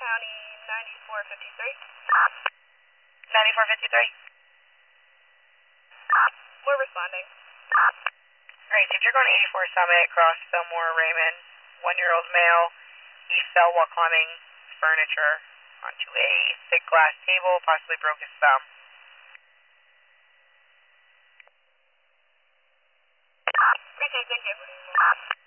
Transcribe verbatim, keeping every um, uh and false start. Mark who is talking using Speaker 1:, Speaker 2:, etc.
Speaker 1: County ninety-four fifty-three.
Speaker 2: ninety-four fifty-three.
Speaker 1: We're responding.
Speaker 2: Alright, so if you're going to eighty-four Summit, across Fillmore, Raymond, one-year-old male, he fell while climbing furniture onto a thick glass table, possibly broke his thumb.
Speaker 1: Okay, thank you.